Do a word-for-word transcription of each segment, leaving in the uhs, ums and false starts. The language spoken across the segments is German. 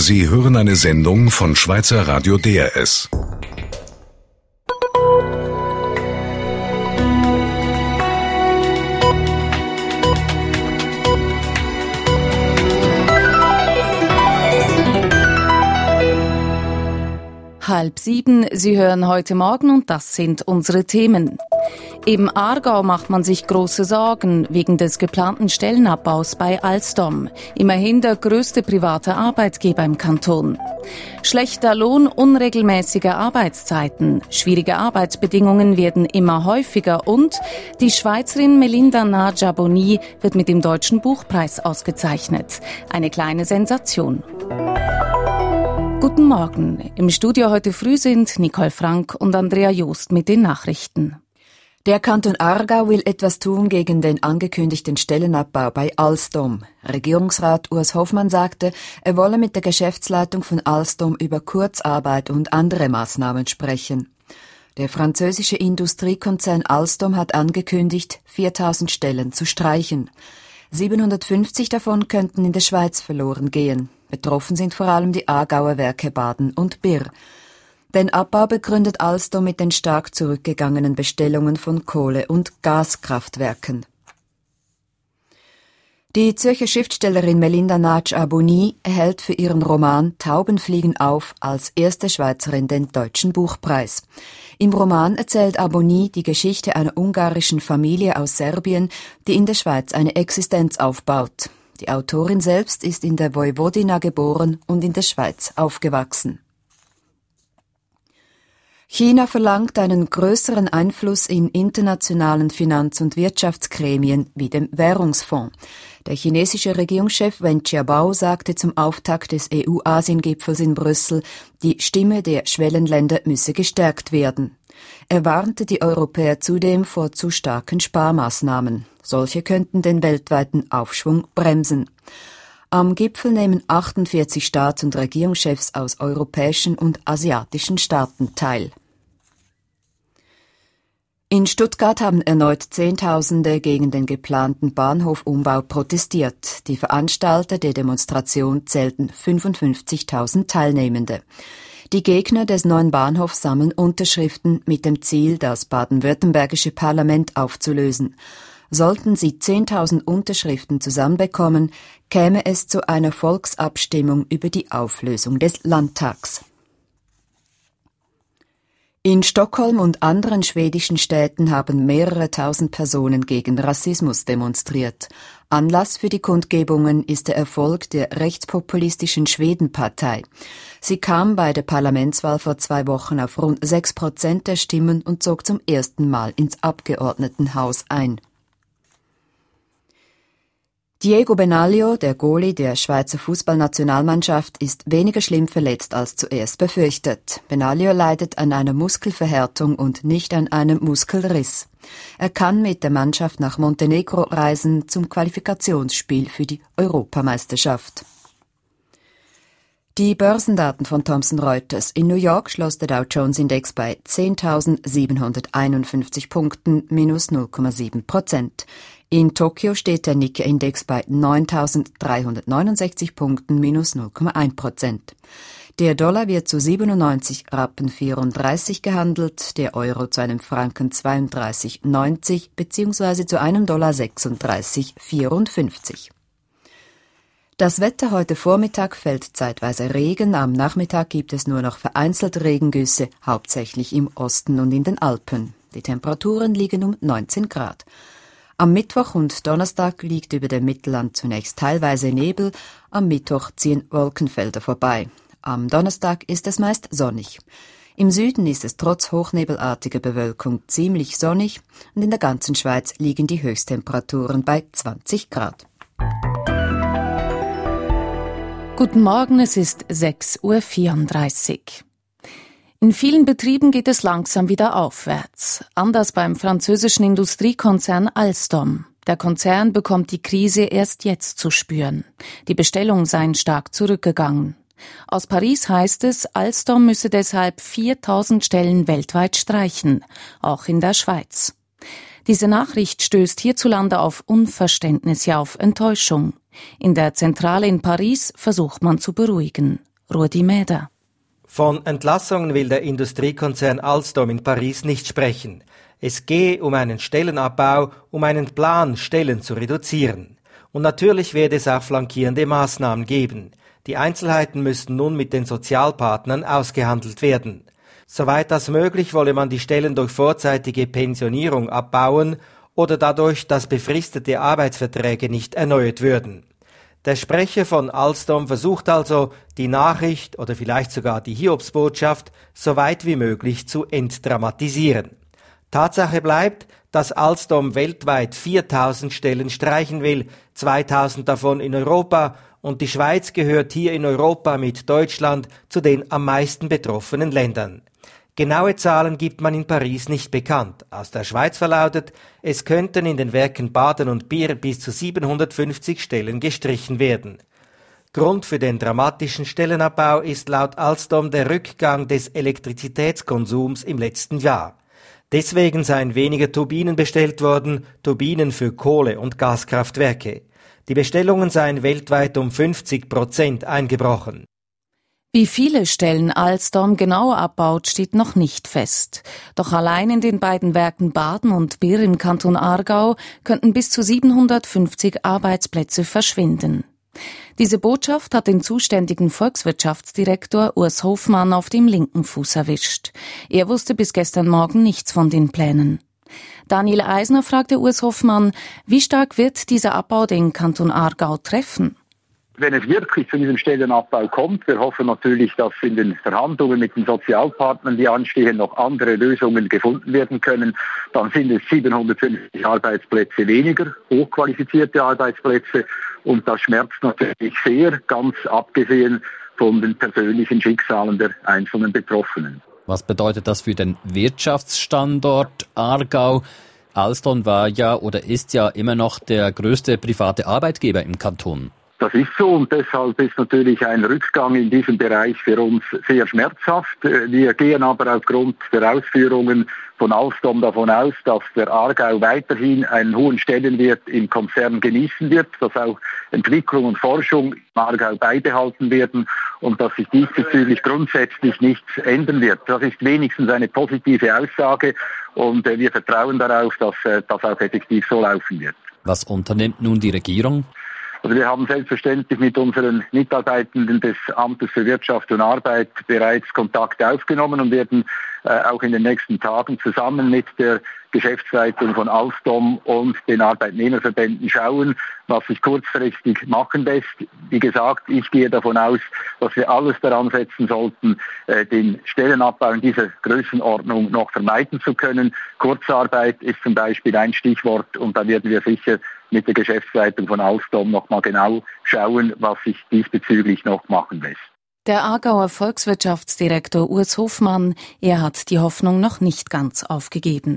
Sie hören eine Sendung von Schweizer Radio D R S. Halb sieben, Sie hören heute Morgen und das sind unsere Themen. Im Aargau macht man sich große Sorgen wegen des geplanten Stellenabbaus bei Alstom, immerhin der größte private Arbeitgeber im Kanton. Schlechter Lohn, unregelmäßige Arbeitszeiten, schwierige Arbeitsbedingungen werden immer häufiger und die Schweizerin Melinda Nadja-Boni wird mit dem Deutschen Buchpreis ausgezeichnet. Eine kleine Sensation. Guten Morgen. Im Studio heute früh sind Nicole Frank und Andrea Joost mit den Nachrichten. Der Kanton Aargau will etwas tun gegen den angekündigten Stellenabbau bei Alstom. Regierungsrat Urs Hoffmann sagte, er wolle mit der Geschäftsleitung von Alstom über Kurzarbeit und andere Maßnahmen sprechen. Der französische Industriekonzern Alstom hat angekündigt, viertausend Stellen zu streichen. siebenhundertfünfzig davon könnten in der Schweiz verloren gehen. Betroffen sind vor allem die Aargauer Werke Baden und Birr. Den Abbau begründet Alstom mit den stark zurückgegangenen Bestellungen von Kohle- und Gaskraftwerken. Die Zürcher Schriftstellerin Melinda Nadja-Boni erhält für ihren Roman Tauben fliegen auf als erste Schweizerin den Deutschen Buchpreis. Im Roman erzählt Aboni die Geschichte einer ungarischen Familie aus Serbien, die in der Schweiz eine Existenz aufbaut. Die Autorin selbst ist in der Vojvodina geboren und in der Schweiz aufgewachsen. China verlangt einen größeren Einfluss in internationalen Finanz- und Wirtschaftsgremien wie dem Währungsfonds. Der chinesische Regierungschef Wen Jiabao sagte zum Auftakt des E U-Asien-Gipfels in Brüssel, die Stimme der Schwellenländer müsse gestärkt werden. Er warnte die Europäer zudem vor zu starken Sparmaßnahmen. Solche könnten den weltweiten Aufschwung bremsen. Am Gipfel nehmen achtundvierzig Staats- und Regierungschefs aus europäischen und asiatischen Staaten teil. In Stuttgart haben erneut Zehntausende gegen den geplanten Bahnhofumbau protestiert. Die Veranstalter der Demonstration zählten fünfundfünfzigtausend Teilnehmende. Die Gegner des neuen Bahnhofs sammeln Unterschriften mit dem Ziel, das baden-württembergische Parlament aufzulösen. Sollten sie zehntausend Unterschriften zusammenbekommen, käme es zu einer Volksabstimmung über die Auflösung des Landtags. In Stockholm und anderen schwedischen Städten haben mehrere tausend Personen gegen Rassismus demonstriert. Anlass für die Kundgebungen ist der Erfolg der rechtspopulistischen Schwedenpartei. Sie kam bei der Parlamentswahl vor zwei Wochen auf rund sechs Prozent der Stimmen und zog zum ersten Mal ins Abgeordnetenhaus ein. Diego Benaglio, der Goalie der Schweizer Fußballnationalmannschaft, ist weniger schlimm verletzt als zuerst befürchtet. Benaglio leidet an einer Muskelverhärtung und nicht an einem Muskelriss. Er kann mit der Mannschaft nach Montenegro reisen zum Qualifikationsspiel für die Europameisterschaft. Die Börsendaten von Thomson Reuters. In New York schloss der Dow Jones Index bei zehntausendsiebenhunderteinundfünfzig Punkten, minus null Komma sieben Prozent. In Tokio steht der Nikkei-Index bei neuntausenddreihundertneunundsechzig Punkten, minus null Komma eins Prozent. Der Dollar wird zu siebenundneunzig Rappen vierunddreißig gehandelt, der Euro zu einem Franken zweiunddreißig neunzig bzw. zu einem Dollar sechsunddreißig vierundfünfzig. Das Wetter: heute Vormittag fällt zeitweise Regen, am Nachmittag gibt es nur noch vereinzelt Regengüsse, hauptsächlich im Osten und in den Alpen. Die Temperaturen liegen um neunzehn Grad. Am Mittwoch und Donnerstag liegt über dem Mittelland zunächst teilweise Nebel, am Mittwoch ziehen Wolkenfelder vorbei. Am Donnerstag ist es meist sonnig. Im Süden ist es trotz hochnebelartiger Bewölkung ziemlich sonnig und in der ganzen Schweiz liegen die Höchsttemperaturen bei zwanzig Grad. Guten Morgen, es ist sechs Uhr vierunddreißig. In vielen Betrieben geht es langsam wieder aufwärts. Anders beim französischen Industriekonzern Alstom. Der Konzern bekommt die Krise erst jetzt zu spüren. Die Bestellungen seien stark zurückgegangen. Aus Paris heißt es, Alstom müsse deshalb viertausend Stellen weltweit streichen, auch in der Schweiz. Diese Nachricht stößt hierzulande auf Unverständnis, ja auf Enttäuschung. In der Zentrale in Paris versucht man zu beruhigen. Rudi Mäder. Von Entlassungen will der Industriekonzern Alstom in Paris nicht sprechen. Es gehe um einen Stellenabbau, um einen Plan, Stellen zu reduzieren. Und natürlich werde es auch flankierende Maßnahmen geben. Die Einzelheiten müssten nun mit den Sozialpartnern ausgehandelt werden. Soweit das möglich, wolle man die Stellen durch vorzeitige Pensionierung abbauen oder dadurch, dass befristete Arbeitsverträge nicht erneuert würden. Der Sprecher von Alstom versucht also, die Nachricht oder vielleicht sogar die Hiobsbotschaft so weit wie möglich zu entdramatisieren. Tatsache bleibt, dass Alstom weltweit viertausend Stellen streichen will, zweitausend davon in Europa, und die Schweiz gehört hier in Europa mit Deutschland zu den am meisten betroffenen Ländern. Genaue Zahlen gibt man in Paris nicht bekannt. Aus der Schweiz verlautet, es könnten in den Werken Baden und Bier bis zu siebenhundertfünfzig Stellen gestrichen werden. Grund für den dramatischen Stellenabbau ist laut Alstom der Rückgang des Elektrizitätskonsums im letzten Jahr. Deswegen seien weniger Turbinen bestellt worden, Turbinen für Kohle- und Gaskraftwerke. Die Bestellungen seien weltweit um fünfzig Prozent eingebrochen. Wie viele Stellen Alstom genau abbaut, steht noch nicht fest. Doch allein in den beiden Werken Baden und Bier im Kanton Aargau könnten bis zu siebenhundertfünfzig Arbeitsplätze verschwinden. Diese Botschaft hat den zuständigen Volkswirtschaftsdirektor Urs Hofmann auf dem linken Fuß erwischt. Er wusste bis gestern Morgen nichts von den Plänen. Daniel Eisner fragte Urs Hofmann, wie stark wird dieser Abbau den Kanton Aargau treffen? Wenn es wirklich zu diesem Stellenabbau kommt, wir hoffen natürlich, dass in den Verhandlungen mit den Sozialpartnern, die anstehen, noch andere Lösungen gefunden werden können, dann sind es siebenhundertfünfzig Arbeitsplätze weniger, hochqualifizierte Arbeitsplätze, und das schmerzt natürlich sehr, ganz abgesehen von den persönlichen Schicksalen der einzelnen Betroffenen. Was bedeutet das für den Wirtschaftsstandort Aargau? Alstom war ja oder ist ja immer noch der größte private Arbeitgeber im Kanton. Das ist so, und deshalb ist natürlich ein Rückgang in diesem Bereich für uns sehr schmerzhaft. Wir gehen aber aufgrund der Ausführungen von Alstom davon aus, dass der Aargau weiterhin einen hohen Stellenwert im Konzern genießen wird, dass auch Entwicklung und Forschung im Aargau beibehalten werden und dass sich diesbezüglich grundsätzlich nichts ändern wird. Das ist wenigstens eine positive Aussage, und wir vertrauen darauf, dass das auch effektiv so laufen wird. Was unternimmt nun die Regierung? Also wir haben selbstverständlich mit unseren Mitarbeitenden des Amtes für Wirtschaft und Arbeit bereits Kontakt aufgenommen und werden äh, auch in den nächsten Tagen zusammen mit der Geschäftsleitung von Alstom und den Arbeitnehmerverbänden schauen, was sich kurzfristig machen lässt. Wie gesagt, ich gehe davon aus, dass wir alles daran setzen sollten, äh, den Stellenabbau in dieser Größenordnung noch vermeiden zu können. Kurzarbeit ist zum Beispiel ein Stichwort, und da werden wir sicher mit der Geschäftsleitung von Alstom noch mal genau schauen, was sich diesbezüglich noch machen lässt. Der Aargauer Volkswirtschaftsdirektor Urs Hofmann, er hat die Hoffnung noch nicht ganz aufgegeben.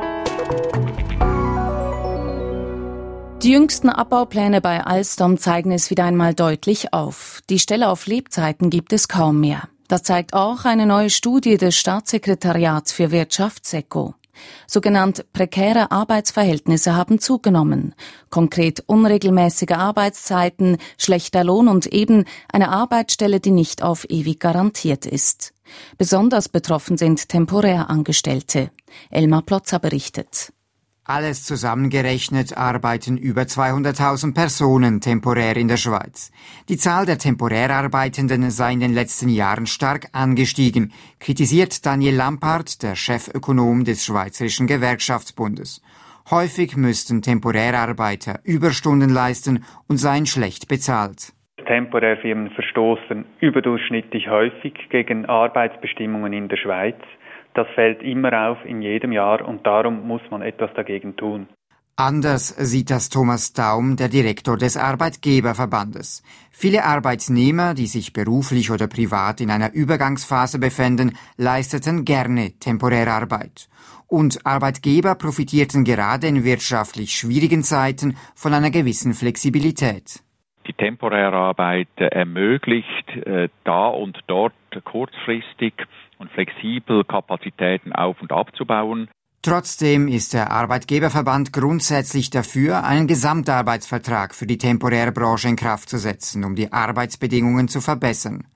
Die jüngsten Abbaupläne bei Alstom zeigen es wieder einmal deutlich auf. Die Stelle auf Lebzeiten gibt es kaum mehr. Das zeigt auch eine neue Studie des Staatssekretariats für Wirtschaft SECO. Sogenannte prekäre Arbeitsverhältnisse haben zugenommen. Konkret unregelmäßige Arbeitszeiten, schlechter Lohn und eben eine Arbeitsstelle, die nicht auf ewig garantiert ist. Besonders betroffen sind Temporärangestellte. Elmar Plotzer berichtet. Alles zusammengerechnet arbeiten über zweihunderttausend Personen temporär in der Schweiz. Die Zahl der Temporärarbeitenden sei in den letzten Jahren stark angestiegen, kritisiert Daniel Lampard, der Chefökonom des Schweizerischen Gewerkschaftsbundes. Häufig müssten Temporärarbeiter Überstunden leisten und seien schlecht bezahlt. Temporärfirmen verstoßen überdurchschnittlich häufig gegen Arbeitsbestimmungen in der Schweiz. Das fällt immer auf in jedem Jahr, und darum muss man etwas dagegen tun. Anders sieht das Thomas Daum, der Direktor des Arbeitgeberverbandes. Viele Arbeitnehmer, die sich beruflich oder privat in einer Übergangsphase befänden, leisteten gerne Temporärarbeit. Und Arbeitgeber profitierten gerade in wirtschaftlich schwierigen Zeiten von einer gewissen Flexibilität. Die Temporärarbeit ermöglicht äh, da und dort kurzfristig und flexibel Kapazitäten auf- und abzubauen. Trotzdem ist der Arbeitgeberverband grundsätzlich dafür, einen Gesamtarbeitsvertrag für die temporäre Branche in Kraft zu setzen, um die Arbeitsbedingungen zu verbessern.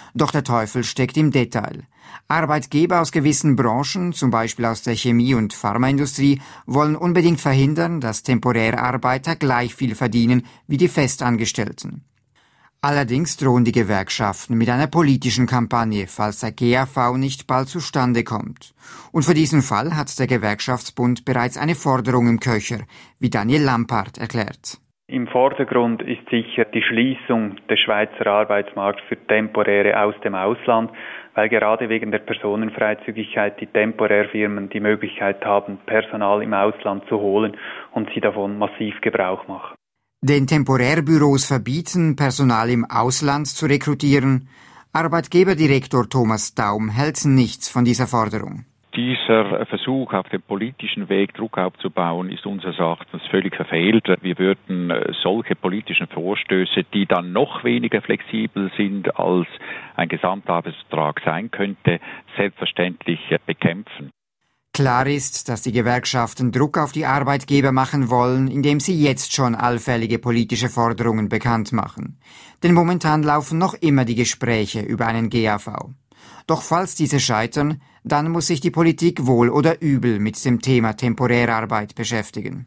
Doch der Teufel steckt im Detail. Arbeitgeber aus gewissen Branchen, zum Beispiel aus der Chemie- und Pharmaindustrie, wollen unbedingt verhindern, dass Temporärarbeiter gleich viel verdienen wie die Festangestellten. Allerdings drohen die Gewerkschaften mit einer politischen Kampagne, falls der G A V nicht bald zustande kommt. Und für diesen Fall hat der Gewerkschaftsbund bereits eine Forderung im Köcher, wie Daniel Lampard erklärt. Im Vordergrund ist sicher die Schließung des Schweizer Arbeitsmarkts für Temporäre aus dem Ausland, weil gerade wegen der Personenfreizügigkeit die Temporärfirmen die Möglichkeit haben, Personal im Ausland zu holen und sie davon massiv Gebrauch machen. Den Temporärbüros verbieten, Personal im Ausland zu rekrutieren. Arbeitgeberdirektor Thomas Daum hält nichts von dieser Forderung. Dieser Versuch, auf dem politischen Weg Druck aufzubauen, ist unseres Erachtens völlig verfehlt. Wir würden solche politischen Vorstöße, die dann noch weniger flexibel sind, als ein Gesamtarbeitsvertrag sein könnte, selbstverständlich bekämpfen. Klar ist, dass die Gewerkschaften Druck auf die Arbeitgeber machen wollen, indem sie jetzt schon allfällige politische Forderungen bekannt machen. Denn momentan laufen noch immer die Gespräche über einen G A V. Doch falls diese scheitern, dann muss sich die Politik wohl oder übel mit dem Thema Temporärarbeit beschäftigen.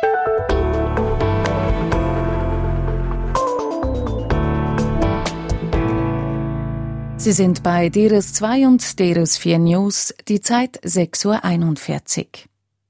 Sie sind bei D R S zwei und D R S vier News, die Zeit sechs Uhr einundvierzig.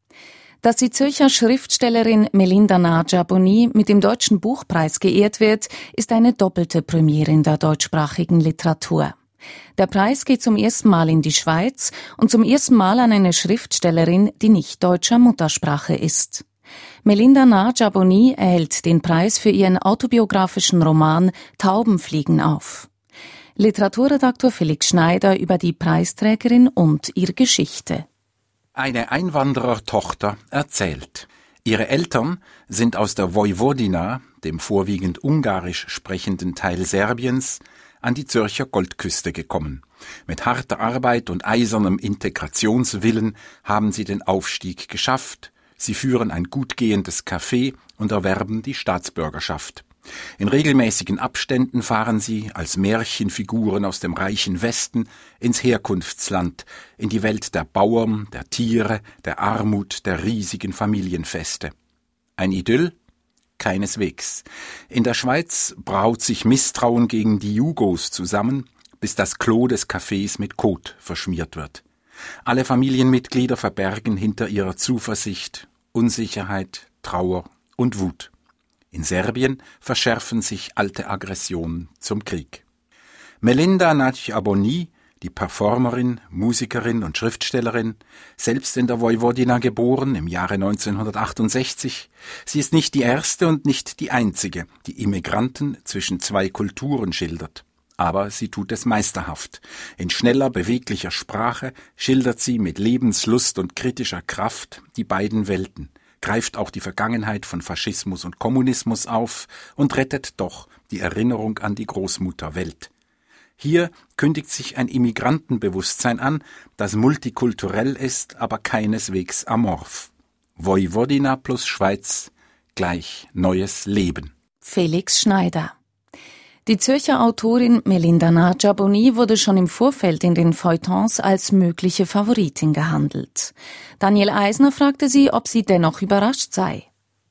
Dass die Zürcher Schriftstellerin Melinda Naja-Boni mit dem Deutschen Buchpreis geehrt wird, ist eine doppelte Premiere in der deutschsprachigen Literatur. Der Preis geht zum ersten Mal in die Schweiz und zum ersten Mal an eine Schriftstellerin, die nicht deutscher Muttersprache ist. Melinda Naja-Boni erhält den Preis für ihren autobiografischen Roman Tauben fliegen auf. Literaturredaktor Felix Schneider über die Preisträgerin und ihre Geschichte. Eine Einwanderertochter erzählt. Ihre Eltern sind aus der Vojvodina, dem vorwiegend ungarisch sprechenden Teil Serbiens, an die Zürcher Goldküste gekommen. Mit harter Arbeit und eisernem Integrationswillen haben sie den Aufstieg geschafft. Sie führen ein gut gehendes Café und erwerben die Staatsbürgerschaft. In regelmäßigen Abständen fahren sie als Märchenfiguren aus dem reichen Westen ins Herkunftsland, in die Welt der Bauern, der Tiere, der Armut, der riesigen Familienfeste. Ein Idyll? Keineswegs. In der Schweiz braut sich Misstrauen gegen die Jugos zusammen, bis das Klo des Cafés mit Kot verschmiert wird. Alle Familienmitglieder verbergen hinter ihrer Zuversicht Unsicherheit, Trauer und Wut. In Serbien verschärfen sich alte Aggressionen zum Krieg. Melinda Naja-Boni, die Performerin, Musikerin und Schriftstellerin, selbst in der Vojvodina geboren im Jahre neunzehnhundertachtundsechzig, sie ist nicht die erste und nicht die einzige, die Immigranten zwischen zwei Kulturen schildert. Aber sie tut es meisterhaft. In schneller, beweglicher Sprache schildert sie mit Lebenslust und kritischer Kraft die beiden Welten, greift auch die Vergangenheit von Faschismus und Kommunismus auf und rettet doch die Erinnerung an die Großmutterwelt. Hier kündigt sich ein Immigrantenbewusstsein an, das multikulturell ist, aber keineswegs amorph. Vojvodina plus Schweiz gleich neues Leben. Felix Schneider. Die Zürcher Autorin Melinda Naja-Boni wurde schon im Vorfeld in den Feuilletons als mögliche Favoritin gehandelt. Daniel Eisner fragte sie, ob sie dennoch überrascht sei.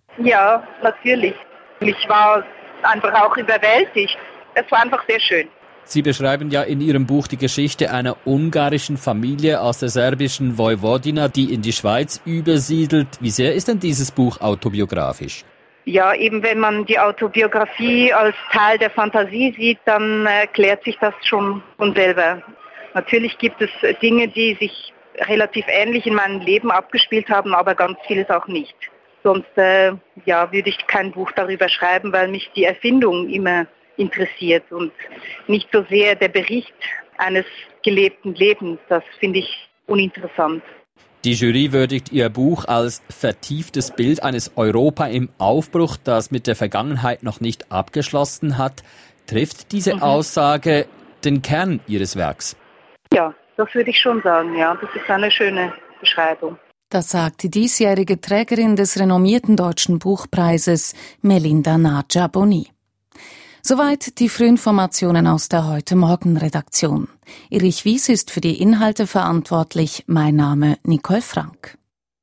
Ja, natürlich. Ich war einfach auch überwältigt. Es war einfach sehr schön. Sie beschreiben ja in Ihrem Buch die Geschichte einer ungarischen Familie aus der serbischen Vojvodina, die in die Schweiz übersiedelt. Wie sehr ist denn dieses Buch autobiografisch? Ja, eben wenn man die Autobiografie als Teil der Fantasie sieht, dann erklärt sich das schon von selber. Natürlich gibt es Dinge, die sich relativ ähnlich in meinem Leben abgespielt haben, aber ganz vieles auch nicht. Sonst äh, ja, würde ich kein Buch darüber schreiben, weil mich die Erfindung immer interessiert und nicht so sehr der Bericht eines gelebten Lebens. Das finde ich uninteressant. Die Jury würdigt Ihr Buch als vertieftes Bild eines Europa im Aufbruch, das mit der Vergangenheit noch nicht abgeschlossen hat. Trifft diese mhm. Aussage den Kern Ihres Werks? Ja, das würde ich schon sagen. Ja, das ist eine schöne Beschreibung. Das sagt die diesjährige Trägerin des renommierten Deutschen Buchpreises, Melinda Naja-Boni. Soweit die Frühinformationen aus der Heute-Morgen-Redaktion. Erich Wies ist für die Inhalte verantwortlich. Mein Name Nicole Frank.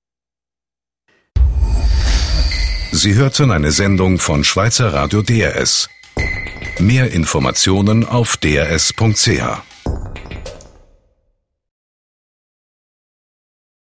Sie hörten eine Sendung von Schweizer Radio D R S. Mehr Informationen auf d r s punkt c h.